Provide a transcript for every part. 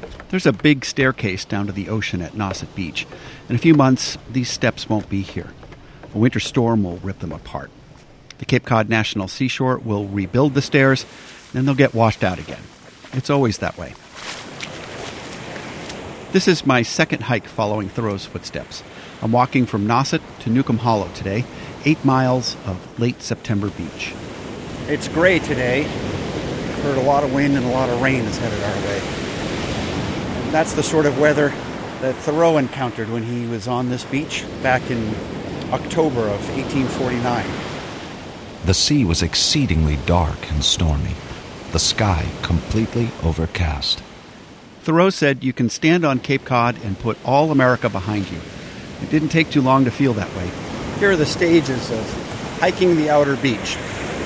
There's a big staircase down to the ocean at Nauset Beach. In a few months, these steps won't be here. A winter storm will rip them apart. The Cape Cod National Seashore will rebuild the stairs, then they'll get washed out again. It's always that way. This is my second hike following Thoreau's footsteps. I'm walking from Nauset to Newcomb Hollow today, 8 miles of late September beach. It's gray today. I've heard a lot of wind and a lot of rain is headed our way. And that's the sort of weather that Thoreau encountered when he was on this beach back in October of 1849. The sea was exceedingly dark and stormy, the sky completely overcast. Thoreau said you can stand on Cape Cod and put all America behind you. It didn't take too long to feel that way. Here are the stages of hiking the outer beach.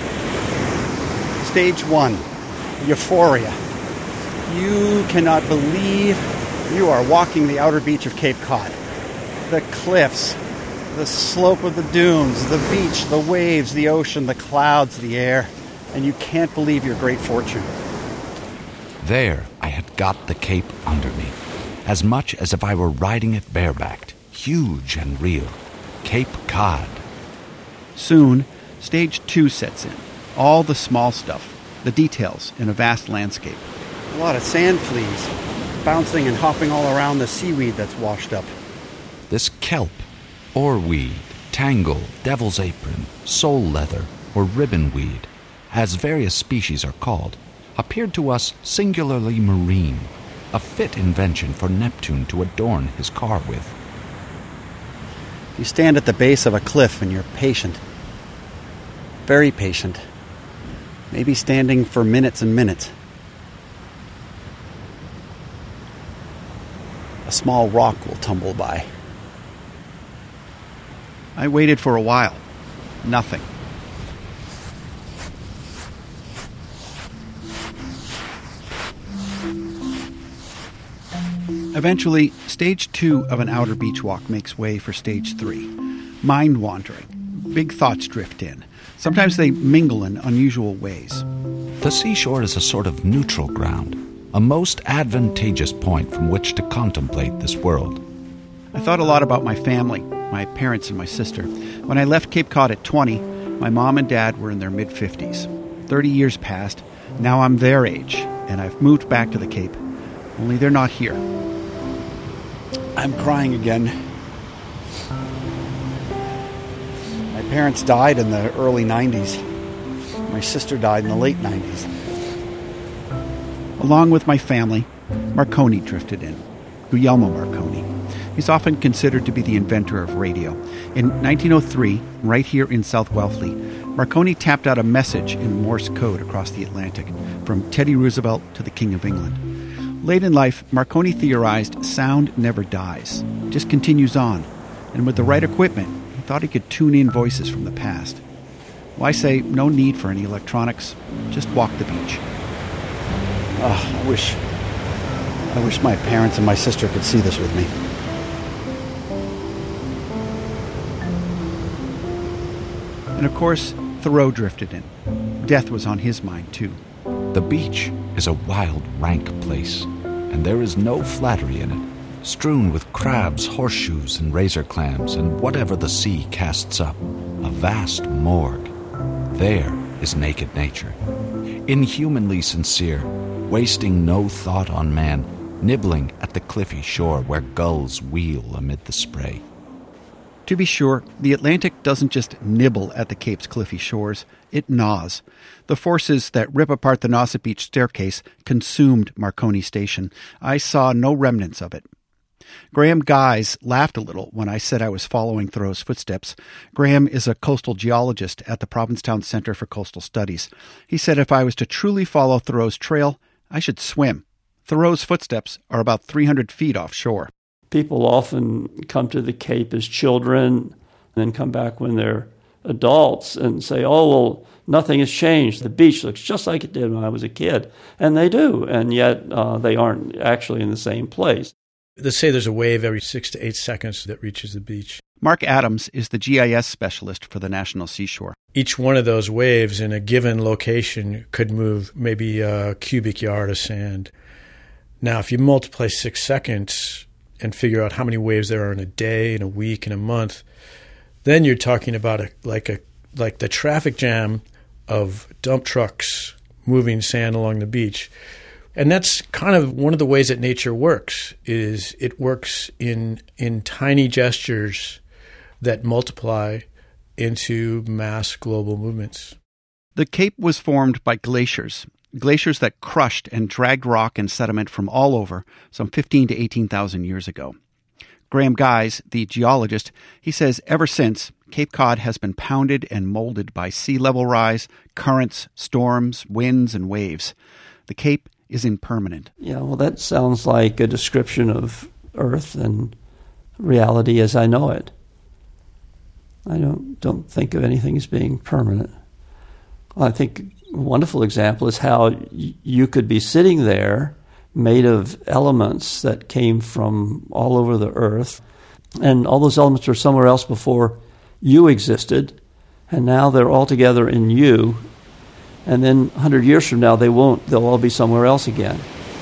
Stage 1, euphoria. You cannot believe you are walking the outer beach of Cape Cod. The cliffs, the slope of the dunes, the beach, the waves, the ocean, the clouds, the air, and you can't believe your great fortune. There, I had got the Cape under me, as much as if I were riding it barebacked, huge and real. Cape Cod. Soon, stage 2 sets in. All the small stuff, the details in a vast landscape. A lot of sand fleas bouncing and hopping all around the seaweed that's washed up. This kelp, oarweed, tangle, devil's apron, sole leather, or ribbon weed, as various species are called, appeared to us singularly marine, a fit invention for Neptune to adorn his car with. You stand at the base of a cliff and you're patient. Very patient. Maybe standing for minutes and minutes. A small rock will tumble by. I waited for a while. Nothing. Eventually, stage 2 of an outer beach walk makes way for stage 3. Mind wandering. Big thoughts drift in. Sometimes they mingle in unusual ways. The seashore is a sort of neutral ground, a most advantageous point from which to contemplate this world. I thought a lot about my family, my parents and my sister. When I left Cape Cod at 20, my mom and dad were in their mid-50s. 30 years passed. Now I'm their age, and I've moved back to the Cape. Only they're not here. I'm crying again. My parents died in the early 90s. My sister died in the late 90s. Along with my family, Marconi drifted in. Guglielmo Marconi. He's often considered to be the inventor of radio. In 1903, right here in South Wellesley, Marconi tapped out a message in Morse code across the Atlantic, from Teddy Roosevelt to the King of England. Late in life, Marconi theorized sound never dies, it just continues on. And with the right equipment, he thought he could tune in voices from the past. Well, I say no need for any electronics, just walk the beach. I wish my parents and my sister could see this with me. And of course, Thoreau drifted in. Death was on his mind, too. The beach is a wild, rank place, and there is no flattery in it, strewn with crabs, horseshoes, and razor clams, and whatever the sea casts up, a vast morgue. There is naked nature, inhumanly sincere, wasting no thought on man, nibbling at the cliffy shore where gulls wheel amid the spray. To be sure, the Atlantic doesn't just nibble at the Cape's cliffy shores, it gnaws. The forces that rip apart the Nauset Beach staircase consumed Marconi Station. I saw no remnants of it. Graham Guys laughed a little when I said I was following Thoreau's footsteps. Graham is a coastal geologist at the Provincetown Center for Coastal Studies. He said if I was to truly follow Thoreau's trail, I should swim. Thoreau's footsteps are about 300 feet offshore. People often come to the Cape as children and then come back when they're adults and say, oh, well, nothing has changed. The beach looks just like it did when I was a kid. And they do, and yet they aren't actually in the same place. They say there's a wave every 6 to 8 seconds that reaches the beach. Mark Adams is the GIS specialist for the National Seashore. Each one of those waves in a given location could move maybe a cubic yard of sand. Now, if you multiply 6 seconds and figure out how many waves there are in a day, in a week, in a month, then you're talking about like the traffic jam of dump trucks moving sand along the beach. And that's kind of one of the ways that nature works, is it works in tiny gestures that multiply into mass global movements. The Cape was formed by glaciers that crushed and dragged rock and sediment from all over some 15 to 18,000 years ago. Graham Guise, the geologist, he says ever since, Cape Cod has been pounded and molded by sea level rise, currents, storms, winds, and waves. The Cape is impermanent. Yeah, well, that sounds like a description of Earth and reality as I know it. I don't think of anything as being permanent. I think a wonderful example is how you could be sitting there made of elements that came from all over the earth, and all those elements were somewhere else before you existed, and now they're all together in you, and then 100 years from now they'll all be somewhere else again.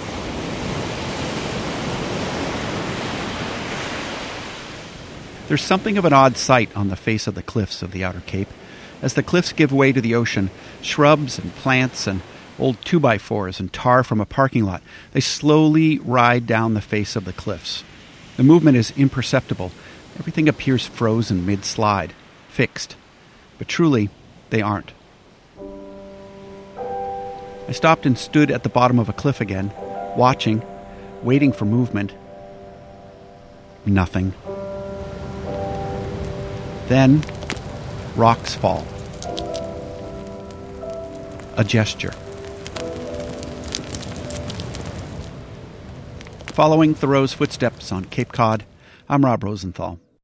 There's something of an odd sight on the face of the cliffs of the Outer Cape. As the cliffs give way to the ocean, shrubs and plants and old 2x4s and tar from a parking lot, they slowly ride down the face of the cliffs. The movement is imperceptible. Everything appears frozen mid-slide, fixed. But truly, they aren't. I stopped and stood at the bottom of a cliff again, watching, waiting for movement. Nothing. Then, rocks fall. A gesture. Following Thoreau's footsteps on Cape Cod, I'm Rob Rosenthal.